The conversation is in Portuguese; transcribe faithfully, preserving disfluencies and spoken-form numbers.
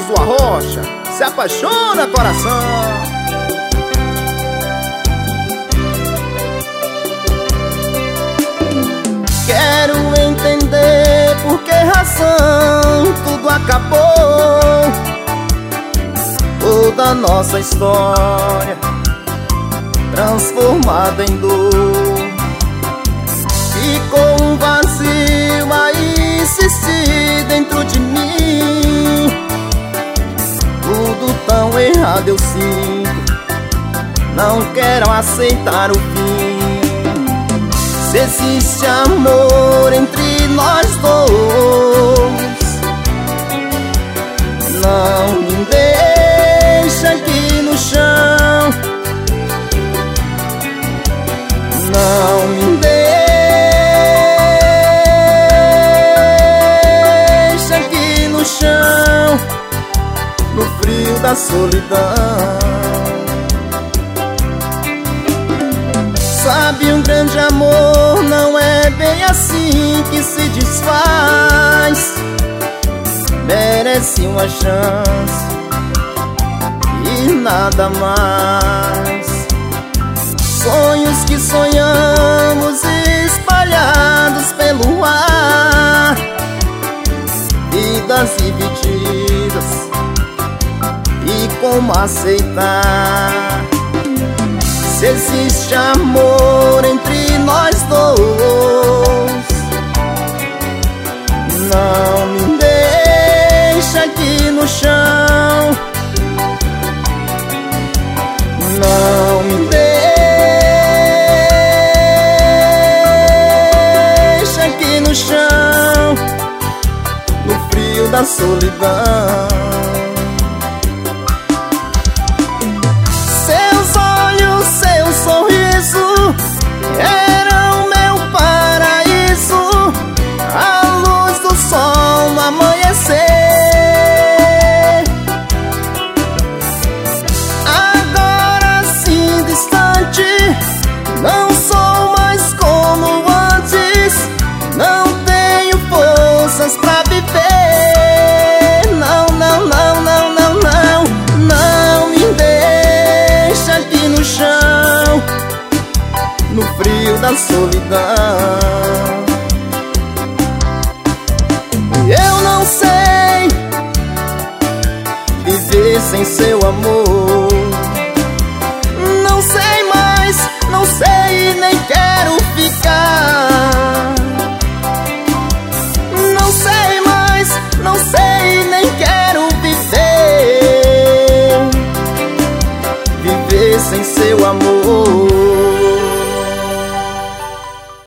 sua rocha, se apaixona coração. Quero entender por que razão tudo acabou. Toda nossa história transformada em dor. Ficou um vazio a insistir dentro de mim. Tudo tão errado eu sinto, não quero aceitar o fim. Se existe amor entre nós dois, não me deixa aqui no chão. Não me deixa aqui no chão, no frio da solidão. Sabe, um grande amor não é bem assim que se desfaz. Merece uma chance e nada mais. Sonhos que sonhamos espalhados pelo ar, vidas divididas, e como aceitar? Se existe amor entre nós dois, não me deixa aqui no chão. Não me deixa aqui no chão, no frio da solidão. Era o meu paraíso, a luz do sol no amanhecer. Agora assim distante, não sou mais como antes. Não tenho forças pra viver. Não, não, não, não, não, não. Não me deixa aqui no chão, no frio da solidão. Eu não sei viver sem seu amor. Não sei mais, não sei, nem quero ficar. Não sei mais, não sei, nem quero viver. Viver sem seu amor.